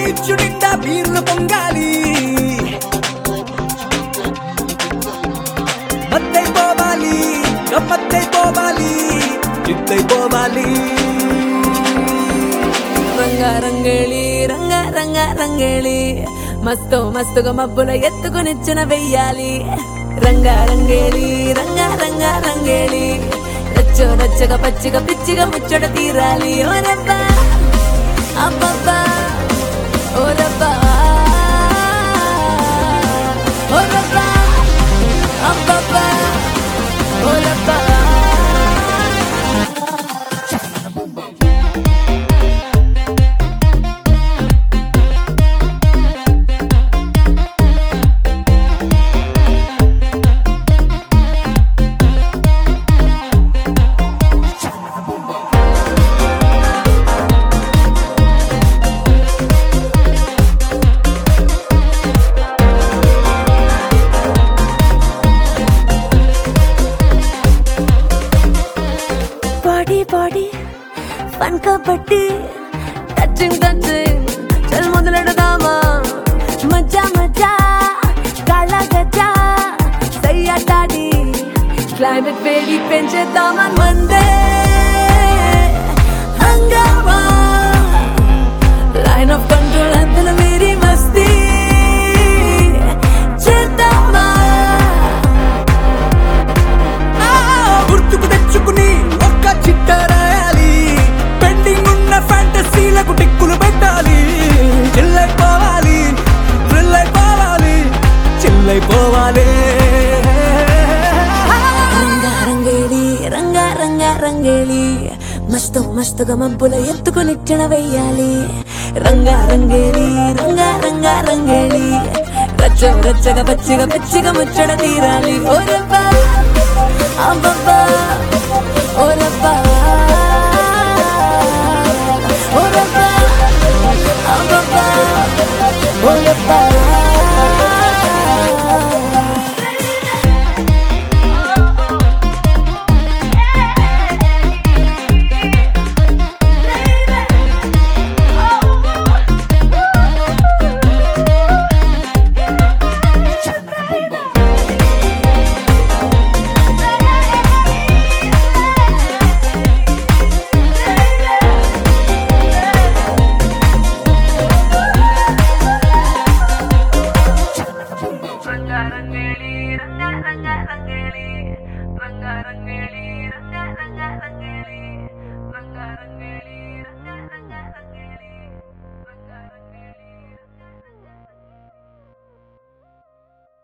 beach నిండా బీర్లు పొంగాలి మత్తైపోవాలి గమ్మత్తైపోవాలి చిత్తైపోవాలి రంగా రంగేళి రంగా రంగా రంగేళి మస్తు మస్తుగా మబ్బుల ఎత్తుకునిచ్చిన వెయ్యాలి రంగా రంగేళి రంగా రంగా రంగేళి రచ్చో రచ్చగా పచ్చిగా పిచ్చిగా ముచ్చట తీరాలి ఓ రబ్బా అబ్బబ్బా ఓ రబ్బా ఓ రబ్బా అబ్బబ్బా ఓ రబ్బా బాడీ ఫన్ కాబట్టి టచింగ్ చల్ మొదలెడదామా మజా మజా కాళ్ళ గజా సయ్యాటాడి క్లైమేట్ వేడి పెంచేద్దామా మందే హంగామా లైన్ ఆఫ్ కంట్రోల్ అంతల మీరి మస్తీ చేద్దామా గుర్తుకు తెచ్చుకుని ఒక్క చిట్ట రాయాలి పెండింగ్ ఉన్న ఫ్యాంటసీలకు టిక్కులు పెట్టాలి చిల్లైపోవాలి థ్రిల్ అయిపోవాలి చిల్లైపోవాలి రంగా రంగేళి రంగా రంగా రంగేళి మస్తు మస్తుగా మబ్బుల ఎత్తుకునిచ్చిన వెయ్యాలి రంగా రంగేళి రంగా రంగా రంగేళి రచ్చ రచ్చగా పచ్చిగా పిచ్చిగా ముచ్చట తీరాలి ఓ రబ్బా అబ్బబ్బా ఓ రబ్బా